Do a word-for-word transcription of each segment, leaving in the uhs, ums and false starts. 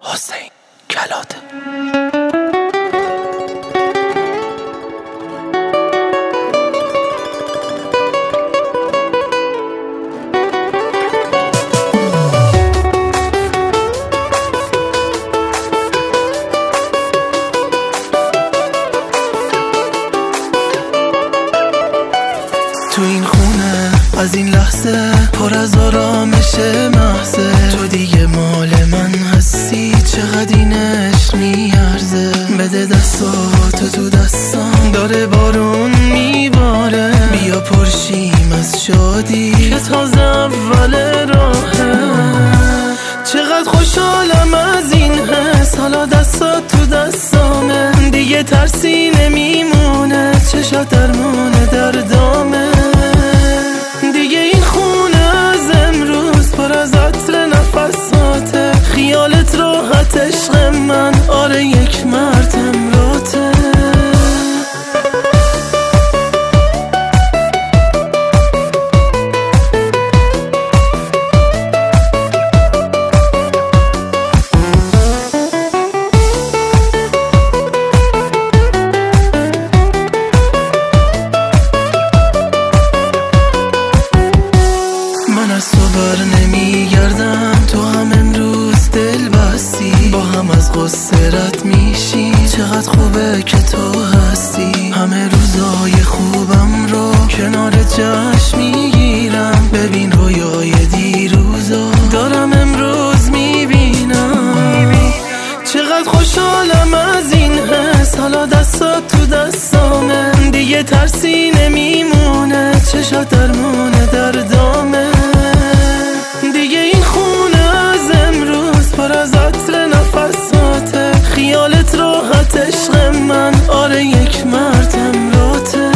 حسین کلاته. تو این خونه از این لحظه پر از آرامش محضه، تو دیگه مال من هستی، چقدر این عشق میارزه. بده دستاتو تو دستام، داره بارون میباره، بیا پرشیم از شادی که تازه اول راهه. چقدر خوشحالم از این حس، حالا دستات تو دستامه، دیگه ترسی نمیمونه، چشات درمونه دردامه. دیگه این خونه از امروز پر از عطر نفساته، خیالت راحت عشق من، آره یک مرد امراته. من از تو بر نمیگردم، تو هم امروز دل بستی، با هم از غصه رد میشی، چقدر خوبه که تو هستی. همه روزای خوبم رو کنار جشن میگیرم، ببین رویای دیروزا دارم امروز میبینم. چقدر خوشحالم از این حس، حالا دستات تو دستامه، دیگه ترسی نمیمونه، چشات درمونه دردامه. دیگه این خونه از امروز پر از عطر نفساته، خیالت راحت عشق من، آره یک مرد امراته.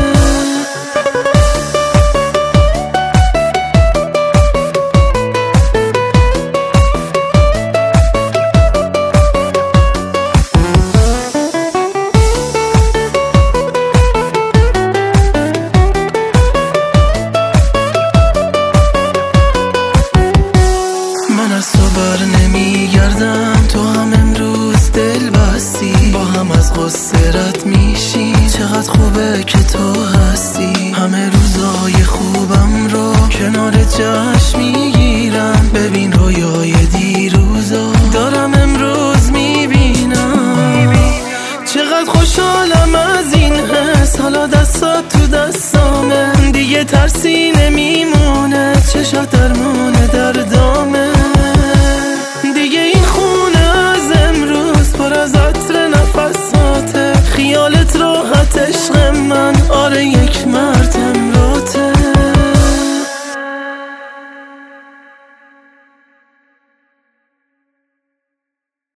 من از تو بر نمیگردم، تو هم امروز دل بستی، با هم از غصه رد میشی، چقدر خوبه که تو هستی. همه روزای خوبم رو کنار جشن میگیرم، ببین رویای دیروزا دارم امروز میبینم. چقدر خوشحالم از این حس، حالا دستات تو دستامه، دیگه ترسی نمیمونه، چشات درمونه